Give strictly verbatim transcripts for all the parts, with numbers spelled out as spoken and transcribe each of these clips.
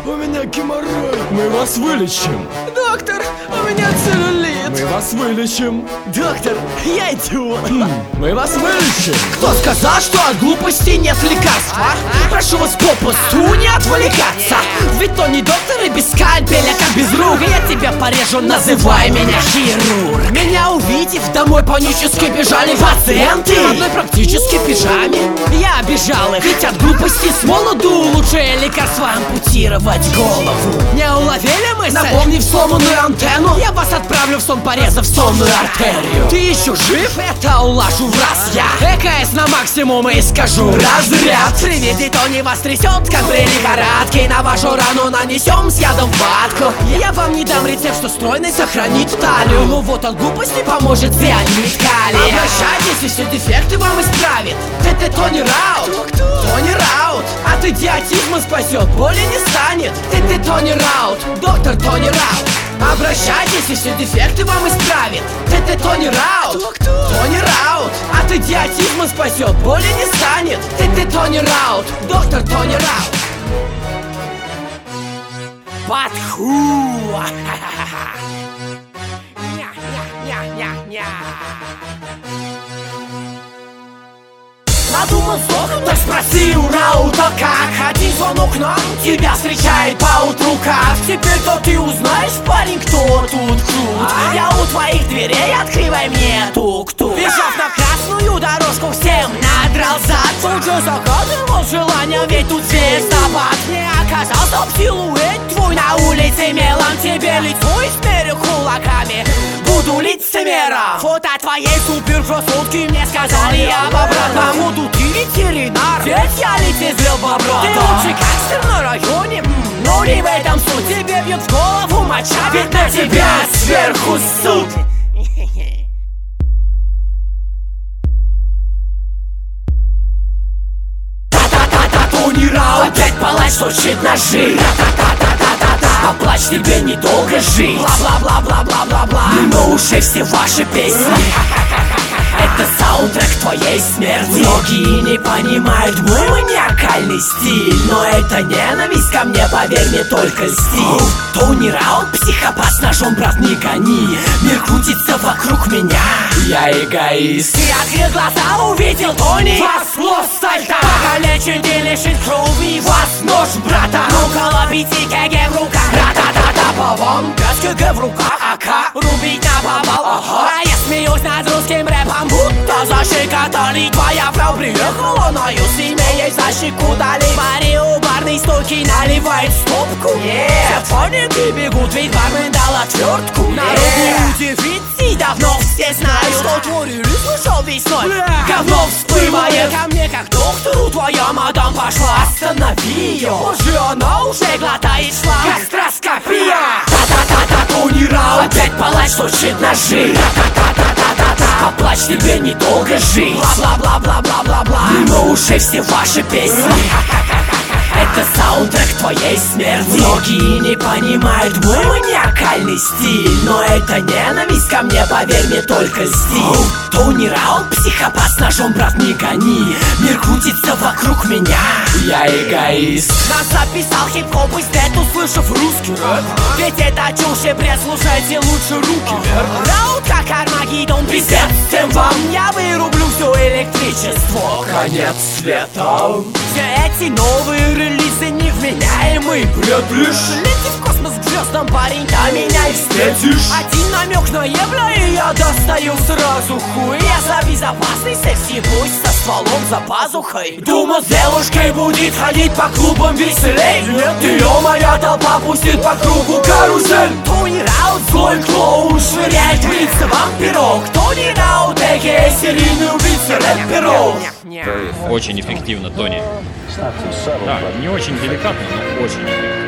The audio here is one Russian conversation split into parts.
у меня геморрой. Мы вас вылечим. Доктор, у меня целлюлит. Мы вас вылечим. Доктор, я идиот. Мы вас вылечим. Кто сказал, что от глупости нет лекарства? Прошу вас попусту не отвлекаться. Ведь то не доктор и без скальпеля, как без рук. Я тебя порежу, называй меня хирург. Меня увидев, домой панически бежали пациенты в одной практически пижаме. Я обижал их, ведь от глупости с молоду лучшее лекарство ампутировать голову. Не уловили мысль? Напомнив сломанную антенну, я вас отправлю в сон, порезав сонную артерию. Ты еще жив? Это улажу в раз я. ЭКС на максимум и скажу разряд. При виде Тони вас трясет, как при лихорадке. На вашу рану нанесем с ядом ватку. Я вам не дам рецепт, что стройный сохранит талию. Ну вот от глупости поможет цианид калия. Обращайтесь, и все дефекты вам исправит. Ты Тони Раут, Тони Раут. От идиотизма спасет, боли не станет. Ты Тони Раут, доктор Тони Раут. Обращайтесь, и все дефекты вам исправит. Ты Тони Раут, Тони Раут. От идиотизма спасет, боли не станет. Ты Тони Раут, доктор Тони Раут. Подху. Надумал сдохнуть, так спроси у Раута как. Один звонок нам тебя встречает поутру как. Теперь-то ты узнаешь, парень, кто тут крут. Я у твоих дверей, открывай мне тук-тук. Бежав на красную дорожку, всем надрал зад. Тут же загадывал желание, ведь тут звездопад. Не оказался в силуэт твой на улице мелом. Тебе лицо измерю кулаками, буду лицемером. Фото твоей суперкрасотки мне сказали об обратном. Буду ты ветеринар, ведь я лицезрел бобра. Ты лучший гангстер на районе, но не в этом суть. Тебе бьет в голову моча, ведь на тебя сверху суд. Та-та-та-та, Тони Раут. Опять палач точит ножи. Та-та-та-та-та-та. Поплачь, тебе недолго жить. Бла-бла-бла-бла-бла-бла-бла. Но уже все ваши песни. Это саундтрек твоей смерти. Многие не понимают мой маниакальный стиль, но это ненависть ко мне, поверь мне, только льстит. Тони Раут, психопат с ножом, брат, не гони. Мир крутится вокруг меня, я эгоист. Ты открыл глаза, увидел Тони. Вас лост сальта. Покалечен, ты лишит крови. Вас нож, брата. Ну-ка, ловите КГ в руках. Ра-та-та-та, по вам. пять КГ в руках, АК. Рубить на повал, ага. А я смеюсь над русским рэпом, будто защекотали. Твоя фрау приехала на юсиме, ей защекотали. Пари у барной стойки наливает стопку. Yeah. Все фоники бегут, ведь бармен дал отвертку. Yeah. Народу удивить, давно все знают, что творили, слышал весной. Yeah. Говно всплывает ко мне, как доктору. Твоя мадам пошла, останови ее. Позже она уже глотает шлак. Гастроскопия. Та-та-та-та, Тони Раут. Опять палач точит ножи. Та-та-та-та-та-та. Поплачь, тебе недолго жить. Бла-бла-бла-бла-бла-бла-бла. Но уже все ваши песни. Это саундтрек твоей смерти. Многие не понимают мой маниакальный стиль, но это ненависть ко мне, поверь мне, только льстит. Тони Раут, психопат с ножом, брат, не гони. Мир крутится вокруг меня, я эгоист. Нас записал хип-хоп и стэт, услышав русский рэп. Ведь это чушь и бред, слушайте лучше руки вверх. Раут как Армагеддон, пиздец всем вам. Я вырублю все электричество, конец света. Все эти новые релизы невменяемый бред лишь. Лети в космос к звездам, парень, до меня и встретишь. Один намек на евро, и я достаю сразу хуй. Я за безопасный секси пусть со стволом за пазухой. Думал, с девушкой будет ходить по клубам веселей. Нет, ее моя толпа пустит по кругу карусель. Тони Раут, злой клоун, швыряет в лицо вам пирог. Тони Раут, а.к.а. серийный убийца рэперов. Очень эффективно, Тони. Да, не очень деликатно, но очень эффективно.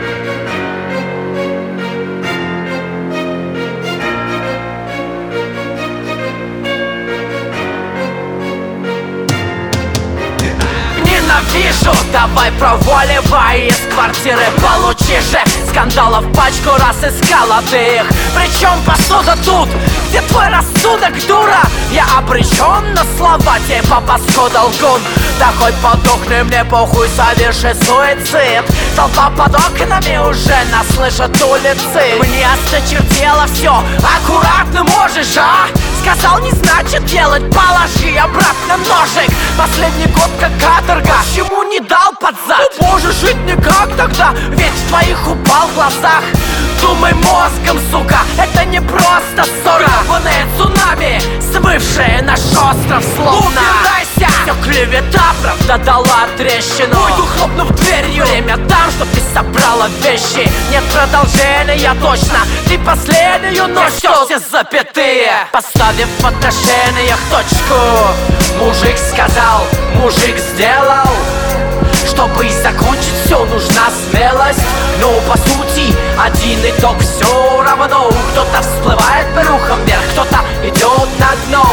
ненавижу. Давай проваливай из квартиры, получи же. Скандалов пачку раз искала ты их. Причем посуда тут, где твой рассудок, дура? Я обречен на слова типа паскуда лгун. Да хоть подохни, мне похуй, соверши суицид. Толпа под окнами уже нас слышат улицы. Мне осточертело все, аккуратно можешь, а? Сказал, не значит делать, положи обратно ножик. Последний год как каторга, почему не дал под зад? О боже, жить никак тогда, ведь в твоих упал в глазах. Думай мозгом, сука, это не просто ссора. Гребаное цунами, смывшее наш остров словно. Убирайся! Все клевета, правда дала трещину. Уйду, хлопнув дверью. Время там, чтоб ты собрала вещи. Нет продолжения точно, ты последнюю ночь. Все, все запятые, поставив в отношениях точку. Мужик сказал, мужик сделал. Чтобы закончить все, нужна смелость. Но по сути один итог все равно. Кто-то всплывает брюхом вверх, кто-то идет на дно.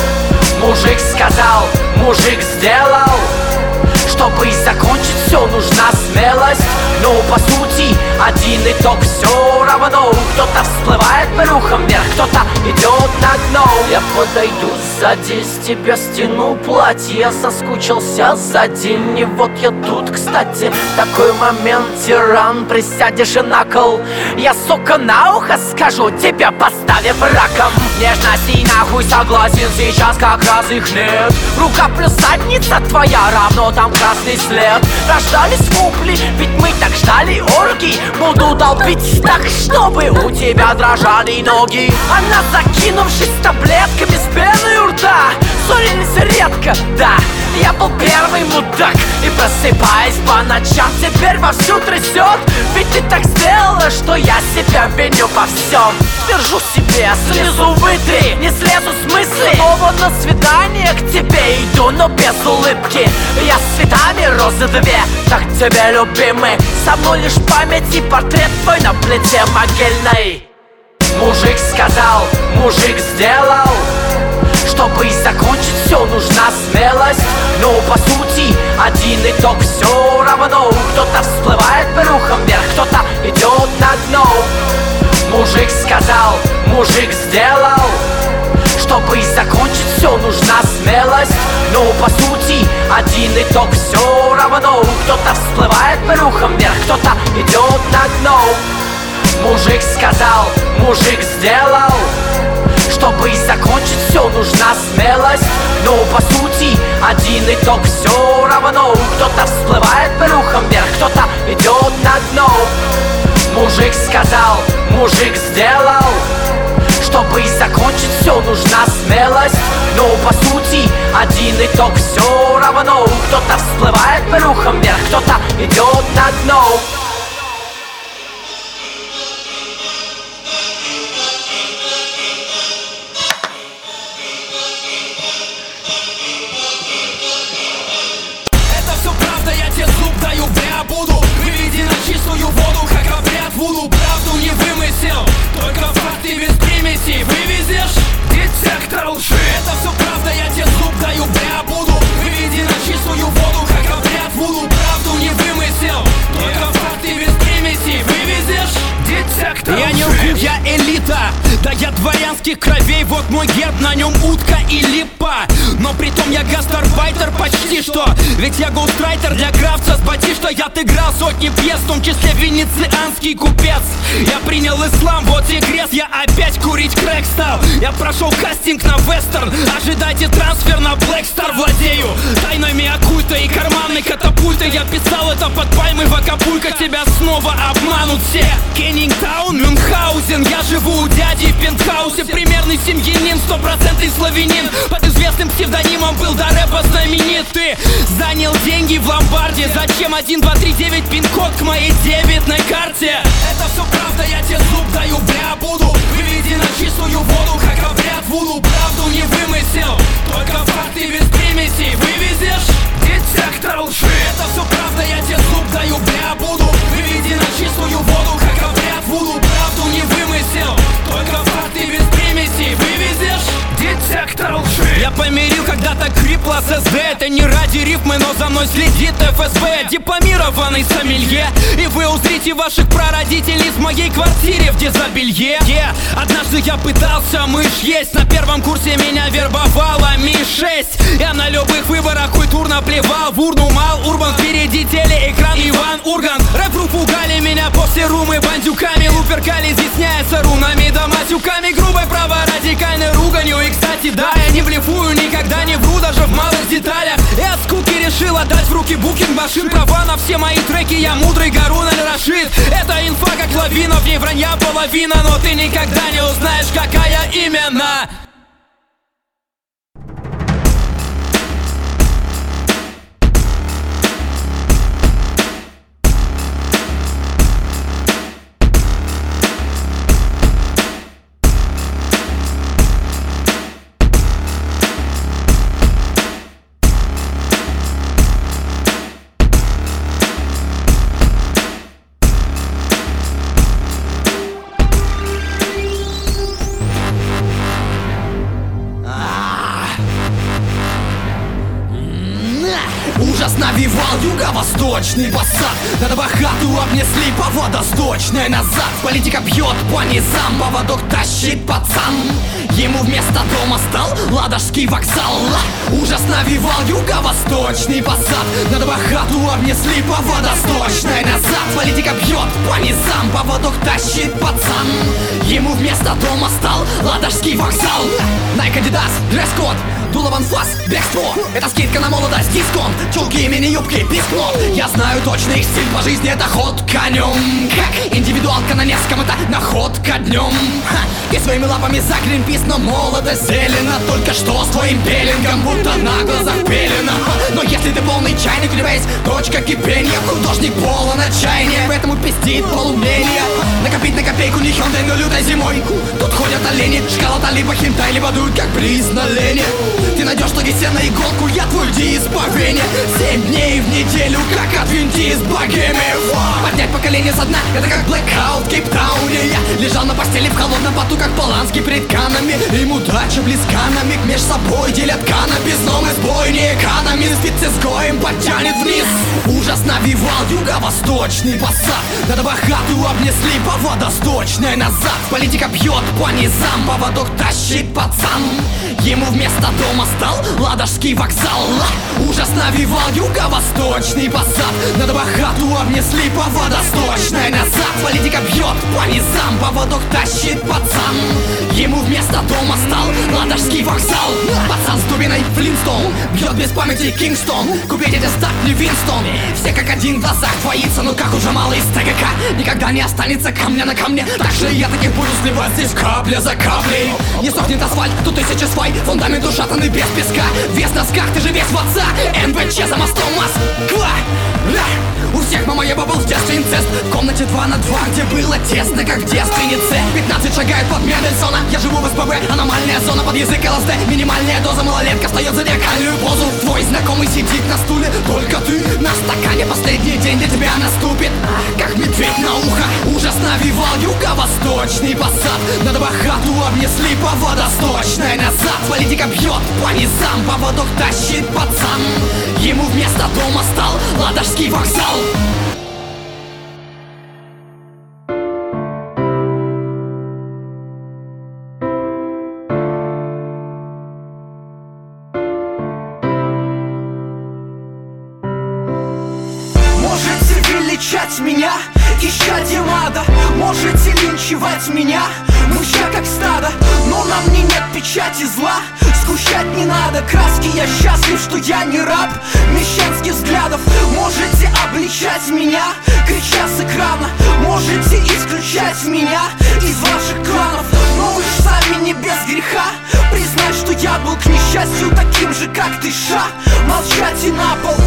Мужик сказал, мужик сделал. Чтобы закончить все, нужна смелость. Но по сути один итог все равно. Кто-то всплывает брюхом вверх, кто-то идет на дно. Я подойду сзади, с тебя стяну платье. Я соскучился за день, и вот я тут, кстати. В такой момент, тиран, присядешь и на кол. Я, сука, на ухо скажу, тебя поставив раком. Нежность и нахуй согласен, сейчас как раз их нет. Рука плюс задница твоя, равно там красный след. Рождались вопли, ведь мы так ждали оргий. Буду долбить так, чтобы у тебя дрожали ноги. Она, закинувшись таблетками с пеной у рта, ссорились редко, да. Я был первый мудак. И просыпаясь по ночам, теперь вовсю трясет. Ведь ты так сделала, что я себя виню во всем. Держу себе, слезу вытри, не слезу с мысли. Снова на свидание к тебе иду, но без улыбки. Я с цветами розы две, так тебе, любимый. Со мной лишь память и портрет твой на плите могильной. Мужик сказал, мужик сделал. Чтобы закончить все, нужна смелость. Но по сути один итог все равно. Кто-то всплывает брюхом вверх, кто-то идет на дно. Мужик сказал, мужик сделал. Чтобы закончить все, нужна смелость. Но по сути один итог все равно. Кто-то всплывает брюхом вверх, кто-то идет на дно. Мужик сказал, мужик сделал. Чтобы закончить все, нужна смелость. Но по сути один итог все равно. Кто-то всплывает брюхом вверх, кто-то идет на дно. Мужик сказал, мужик сделал. Чтобы закончить все, нужна смелость. Но по сути один итог все равно. Кто-то всплывает брюхом вверх, кто-то идет на дно. Правду не вымысел, только факты без примесей. Вывезешь детектор лжи. Это все правда, я тебе зуб даю, бля, буду. Выведи на чистую воду, как обряд вуду. Правду не вымысел, только факты без примесей. Вывезешь детектор лжи. Я не лгу, я элита. Да я дворянских кровей, вот мой герб, на нем утка и липа. Но притом я гастарбайтер почти что. Ведь я гоустрайтер для крафта с батишта. Я отыграл сотни пьес, в том числе венецианский купец. Я принял ислам, вот и крест. Я опять курить крэк стал. Я прошел кастинг на вестерн. Ожидайте трансфер на Black Star. Владею тайнами оккульта и карманной катапульты. Я писал это под пальмой в Акапулько. Тебя снова обманут все. Кеннингтаун, Мюнхгаузен. Я живу у дяди в пентхаусе. Примерный семьянин, стопроцентный славянин. Под известным псевдонимом был до рэпа знаменит. Ты занял деньги в ломбарде. Зачем один, два, три, девять пин-код к моей дебетной карте? Это все правда, я тебе зуб даю, бля, буду. Выведи на чистую воду, как обряд вуду. Правду не вымысел, только факты без примесей. Вывезешь детектор лжи. Это все правда, я тебе зуб даю, бля, буду. Выведи на чистую воду, как обряд вуду. Правду не вымысел, только факты без примесей. Вывезешь детектор лжи. Я помирил когда-то крип плюс эс дэ. Это не ради рифмы, но за мной следит эф эс бэ. Дипломированный сомелье, и вы узрите ваших прародителей в моей квартире в дезобелье. yeah. Однажды я пытался мышь есть, на первом курсе меня вербовала ми шесть. Я на любых выборах культурно плевал в урну. Мал Урбан, впереди телеэкран Иван Ургант. Рэп-ру пугали меня после румы бандюками. Луперкали изъясняется рунами да матюками. Грубой праворадикальной руганью. И кстати, да, я не блефую, никогда не вру, даже в малых деталях. И от скуки решил отдать в руки букинг машин. Права на все мои треки, я мудрый Гарун аль-Рашид. Это инфа как лавина, в ней вранья половина. Но ты никогда не узнаешь, какая именно. Ужас навевал юго-восточный посад. Надо хату обнесли по водосточной назад. Политика бьет по низам, поводок тащит пацан. Ему вместо дома стал Ладожский вокзал. Ужас навевал юго-восточный посад. Надо хату обнесли по водосточной назад. Политика бьет по низам, поводок тащит пацан. Ему вместо дома стал Ладожский вокзал. Nike, Adidas, дресс-код, дуло ванфас, бегство. Это скидка на молодость, дисконт. Чулки, мини-юбки, пискнот. Я знаю точно их стиль по жизни, это ход конем. Как индивидуалка на Невском, это находка днем. Ха. И своими лапами за Гринпис, но молодо зелено. Только что с твоим пелингом, будто на глазах пелено. Но если ты полный чайник, у тебя есть точка кипения. Художник полон отчаяния, поэтому пиздит полумление. Накопить на копейку не Hyundai, но лютой зимой. Тут ходят олени, шкала-то либо хентай, либо дуют как бриз на лени. Ты найдешь ноги себе на иголку, я твой диз по вене. Семь дней в неделю, как отвинти из богеми. Поднять поколение со дна, это как блэкаут в Кейптауне. Я лежал на постели в холодном поту, как Поланский пред Канами. Им удача близка, на миг меж собой делят каннабис. Но мы с бой не экономист, ведь с изгоем подтянет вниз. Ужас навевал юго-восточный посад. Надо хату обнесли по водосточной назад. Политика бьет по низам, поводок тащит пацан. Ему вместо дома стал Ладожский вокзал. Ужас навевал юго-восточный посад. Надо хату обнесли по водосточной назад. Политика бьет по низам, поводок тащит пацан. Ему вместо дома стал Ладожский вокзал. Пацан с дубиной Флинстоун бьет без памяти Кингстон. Купить эти стак не Винстон. Все как один в глазах двоится, но как уже мало из ТГК. Никогда не останется камня на камне. Так же я таких буду сливать здесь капля за каплей. Не сохнет асфальт, тут тысячи свай. Фундамент ушатанный без песка. Вес на носках, ты же весь в отца. эн вэ че за мостом Москва. У всех мама еба был в детстве инцест. В комнате два на два, где было тесно, как в девственнице. Пятнадцать шагает под Мендельсона. Я живу в эс пэ бэ, аномальная зона. Под язык эл эс дэ, минимальная доза. Малолетка встает за зодиакальную позу. Твой знакомый сидит на стуле, только ты на стакане. Последний день для тебя наступит, как медведь на ухо. Ужас навевал юго-восточный посад. Надо хату обнесли по водосточной назад. Политика бьет по низам, поводок тащит пацан. Ему вместо дома стал Ладожский вокзал. Можете величать меня, исчадьем ада. Можете линчевать меня, муча как стадо. Но на мне нет печати зла, скучать не надо. Краски, я счастлив, что я не раб мещанских взглядов. Можете обличать меня, крича с экрана. Можете исключать меня из ваших кланов. Но вы ж сами не без греха признать, что я был к несчастью таким же, как ты, ша. Молчать и на пол.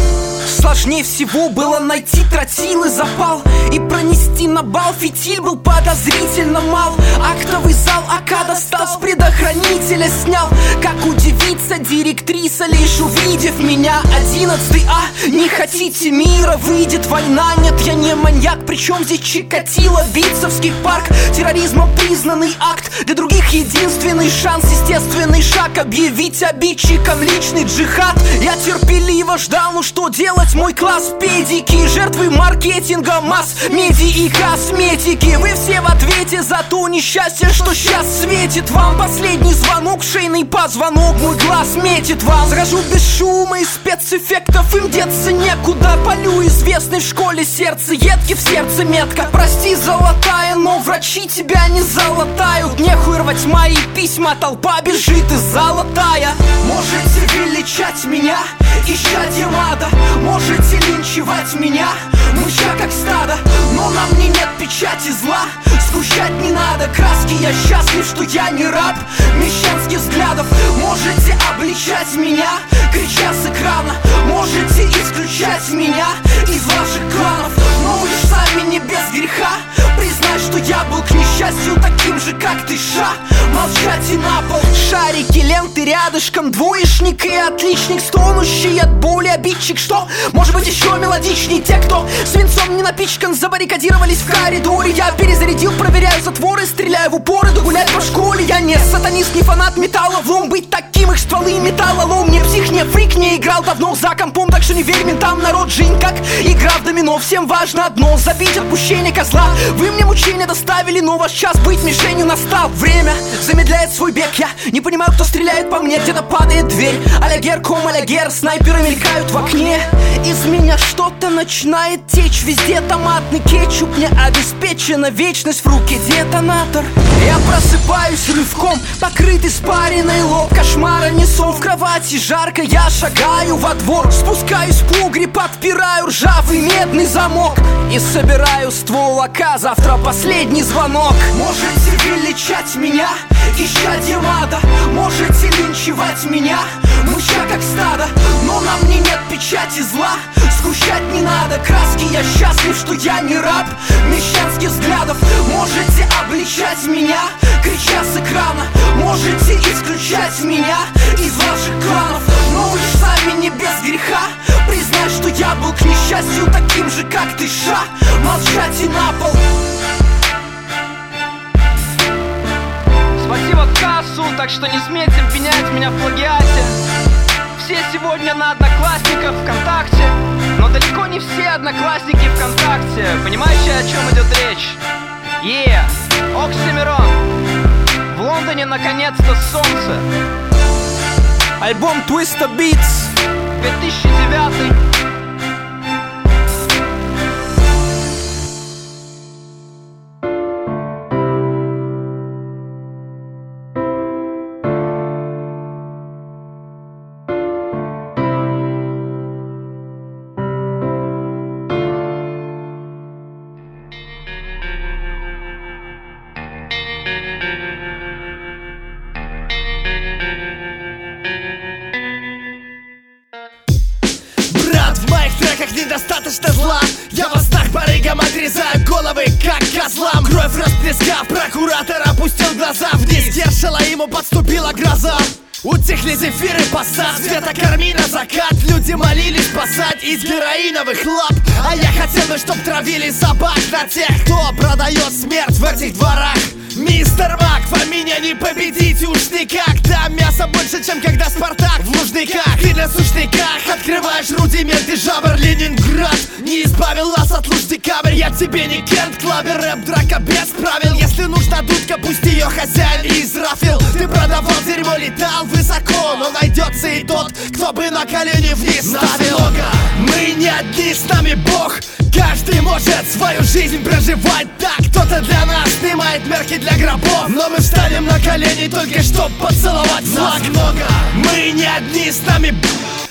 Сложнее всего было найти тротил и запал и пронести на бал. Фитиль был подозрительно мал. Актовый зал АК достал, с предохранителя снял. Как удивится директриса, лишь увидев меня. Одиннадцатый А, не хотите мира, выйдет война. Нет, я не маньяк, причем здесь Чикатило. Битцевский парк, терроризмом признанный акт. Для других единственный шанс, естественный шаг. Объявить обидчикам личный джихад. Я терпеливо ждал, ну что делать, мой класс педики. Жертвы маркетинга, масс-медиа и косметики. Вы все в ответе за то несчастье, что сейчас светит вам. Последний звонок, шейный позвонок, мой глаз метит вам. Схожу без шума и спецэффектов, им деться некуда. Полю известный в школе сердце, едки в сердце метка. Прости, золотая, но врачи тебя не залатают. Нехуй рвать мои письма, толпа бежит и золотая. Можете величать меня, исчадьем ада. Можете линчевать меня, мыча как стадо. Но на мне нет печати зла, сгущать не надо краски. Я счастлив, что я не раб мещанских взглядов. Можете обличать меня, крича с экрана. Можете исключать меня из ваших кланов. Но вы ж сами не без греха признать, что я был к несчастью таким же, как ты, ша. Молчать и на пол. Шарики, ленты рядышком, двоечник и отличник. Стонущий от боли обидчик. Что? Может быть еще мелодичней. Те, кто свинцом не напичкан, забаррикадировались в коридоре. Я перезарядил, проверяю затворы, стреляю в упор, иду гулять по школе. Я не сатанист, не фанат металлолом. Быть таким их стволы металлолом. Не псих, не фрик, не играл давно за компом. Так что не верь ментам, народ жизнь как игра в домино. Всем важно одно, забить отпущение козла. Вы мне мучения доставили, но ваш час быть мишенью настал. Время замедляет свой бег. Я не понимаю, кто стреляет по мне. Где-то падает дверь, а-ля гер-ком, а-ля гер. Снайперы мелькают в окне. Из меня что-то начинает течь. Везде томатный кетчуп. Мне обеспечена вечность, в руке детонатор. Я просыпаюсь рывком, покрыт испаренный лоб. Кошмара несу в кровати, жарко. Я шагаю во двор, спускаюсь в погреб, подпираю ржавый медный замок и собираю ствол АК. Завтра последний звонок. Можете величать меня, исчадьем ада. Можете линчевать меня, мыча как стадо. Но на мне нет печати зла, сгущать не надо краски. Я счастлив, что я не раб мещанских взглядов. Можете обличать меня, крича с экрана. Можете исключать меня из ваших кланов. Но вы ж сами не без греха признать, что я был к несчастью таким же, как ты, ша. Молчать и на пол. Спасибо кассу, так что не смейте обвинять меня в плагиате. Все сегодня на Одноклассниках ВКонтакте, но далеко не все одноклассники ВКонтакте. Понимаете, о чем идет речь? Е, yeah. Оксимирон. В Лондоне наконец-то солнце. Альбом Twista Beats, две тысячи девятый. Недостаточно зла. Я вас так барыгам отрезаю головы, как козлам. Кровь расплескав, прокуратор опустил глаза вниз. Гершела ему подступила гроза. Утихли зефиры, посад, света корми на закат. Люди молились спасать из героиновых лап. А я хотел бы, чтоб травили собак на тех, кто продает смерть в этих дворах. Мистер Мак, вам меня не победить уж никак. Там мяса больше, чем когда Спартак в Лужниках. Ты на сушниках открываешь рудименты жабр. Ленинград не избавил нас от луждекабрь. Я тебе не Кент Клабер, рэп, драка без правил. Если нужна дудка, пусть ее хозяин израфил. Ты продавал дерьмо, летал высоко, но найдется и тот, кто бы на колени вниз ставил. Мы не одни, с нами Бог. Каждый может свою жизнь проживать так. Кто-то для нас снимает мерки для гробов, но мы встанем на колени только чтоб поцеловать флаг. Много. Мы не одни, с нами Бог. Каждый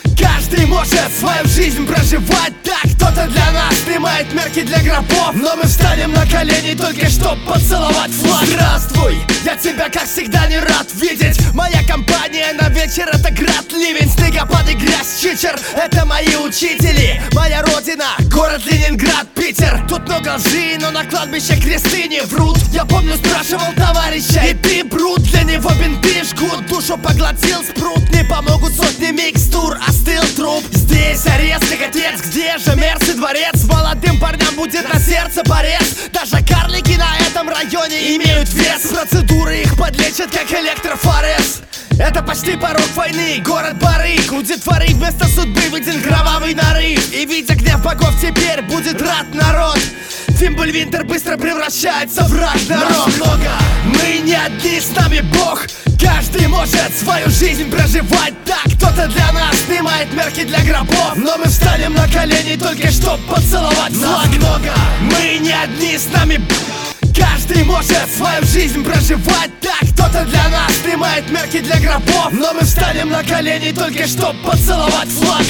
Каждый может свою жизнь проживать так. Кто-то для нас снимает мерки для гробов, но мы встанем на колени только чтоб поцеловать флаг. Здравствуй, я тебя как всегда не рад видеть. Моя компания на вечер это град, ливень, снегопад и грязь, чичер. Это мои учители, моя родина, город Ленинград, Питер. Тут много лжи, но на кладбище кресты не врут. Я помню, спрашивал товарища, и ты брут. Для него бинты жгут, душу поглотил спрут. Не помогут сотни микстур, остыл труп. Здесь арест, как отец, где же Мерс и дворец? Молодым парням будет на сердце порез. Даже карлики на этом районе имеют вес. Процедуры их подлечат, как электрофорез. Это почти порог войны, город барыг. У детворы вместо судьбы виден кровавый нарыв. И видя гнев богов, теперь будет рад народ. Фимбульвинтер быстро превращается в рак народ. Много, мы не одни, с нами Бог. Каждый может свою жизнь проживать так. Кто-то для нас снимает мерки для гробов, но мы встанем на колени только чтоб поцеловать флаг. Много, мы не одни, с нами Бог. Каждый может свою жизнь проживать так. Кто-то для нас снимает мерки для гробов, но мы встанем на колени только чтоб поцеловать флаг.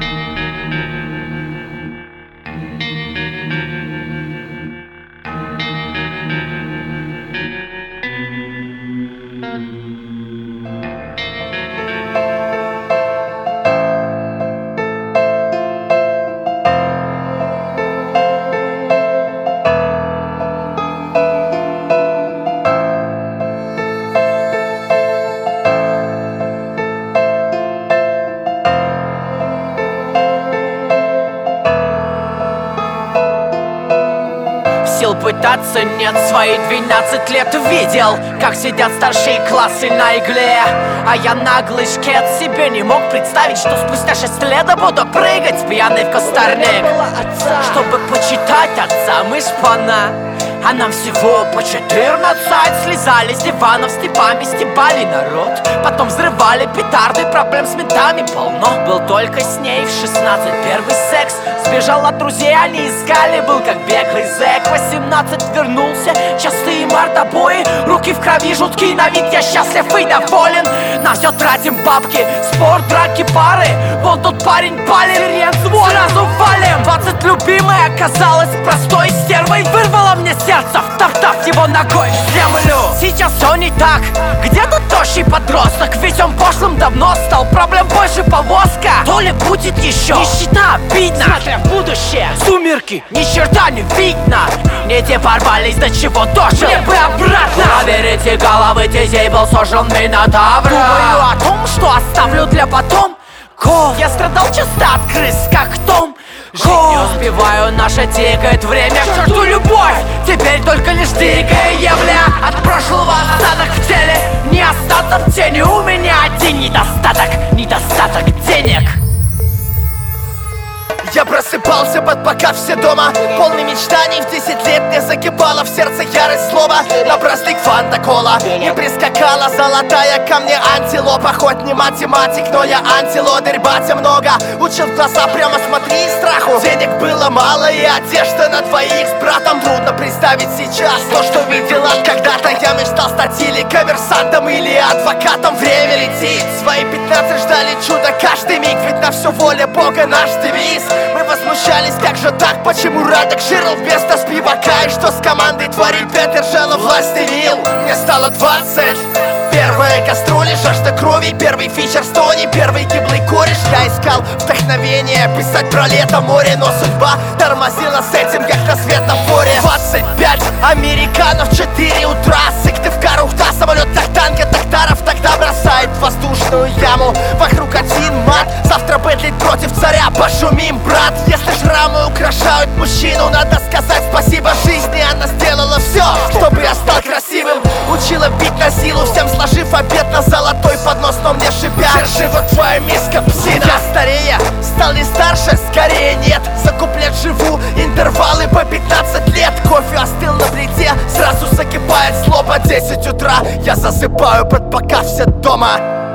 Сил пытаться нет, свои двенадцать лет видел, как сидят старшие классы на игле. А я наглый шкет себе не мог представить, что спустя шесть лет буду прыгать пьяный в кустарник. Чтобы почитать отца, мы шпана, а нам всего по четырнадцать. Слезали с диванов, степами стебали народ, потом взрывали петарды, проблем с ментами полно. Был только с ней в шестнадцать первый секс. Сбежал от друзей, они искали, был как беглый зэк. Восемнадцать вернулся, частые мордобои, руки в крови, жуткий на вид, я счастлив и доволен. На все тратим бабки, спорт, драки, пары. Вон тот парень палит, сразу валим. Двадцать любимой оказалась простой стервой, вырвала мне сердце, втоптав его ногой в землю. Сейчас все не так, где тут тощий подросток? Ведь он пошлым давно стал, проблем больше повозка. То ли будет еще нищета обидно, смотря в будущее, сумерки, ни черта не видно. Не те порвались, до чего дожил, мне бы обратно. Проверите головы, детей был сожжен Минотавром. Думаю о том, что оставлю для потом. Ков, я страдал часто от крыс, как Том. Жить не успеваю, наше тикает время. К черту любовь, теперь только лишь дикая явля. От прошлого остаток в теле, не остаться в тени. У меня один недостаток, недостаток денег. Я просыпался под пока все дома, полный мечтаний, в десять лет не закипала в сердце ярость слова. На праздник фанта кола не прискакала золотая ко мне антилопа. Хоть не математик, но я антилодырь, батя много учил в глаза, прямо смотри, страху. Денег было мало и одежда на двоих с братом. Трудно представить сейчас то, что видела когда-то. Я мечтал стать или коммерсантом, или адвокатом. Время летит, свои пятнадцать ждали чуда каждый миг, ведь на все воля Бога наш девиз. Мы возмущались, как же так, почему Радок жирал вместо спивака? И что с командой творит Петер Жела, власть вил? Мне стало двадцать. Первая кастрюля, жажда крови, первый фичер Стони, первый гиблый кореш. Я искал вдохновение, писать про лето, море, но судьба тормозила с этим, как на светофоре. Двадцать пять американов, четыре утра, Сыктывкар, Ухта, самолет, так танка, Тахтаров тогда бросает в воздушную яму. Вокруг один мат, завтра бэтлить против царя, пошумим, брат. Если шрамы украшают мужчину, надо сказать спасибо жизни, она сделала все, чтобы я стал красивым. Учила бить на силу, всем сложив обед на золотой поднос, но мне шипя: держи вот твоя миска, псина. Я старея, стал не старше, скорее нет. За куплет живу, интервалы по пятнадцать лет. Кофе остыл на плите, сразу закипает злоба. Десять утра, я засыпаю под пока все дома.